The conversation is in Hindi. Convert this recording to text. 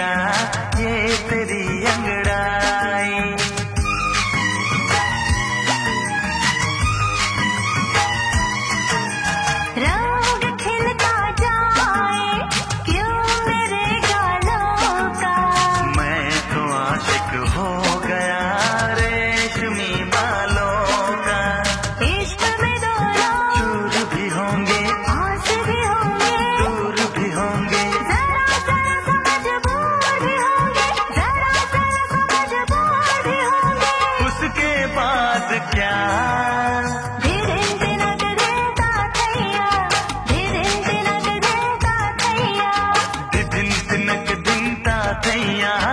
अंगड़ा ये तेरी अंगड़ाई। रंग खिलता जाए क्यों मेरे गालों का, मैं तो आशिक हो गया रेशमी बालों का। इश्क में दोनों चूर भी होंगे आस भी होंगे, दूर भी होंगे, जरा जरा सा मजबूर भी होंगे, जरा जरा सा मजबूर भी होंगे। उसके बाद क्या धिरिन तिनक देता थैया, धिरिन तिनक देता थैया, दिन तिनक दिन ता थैया।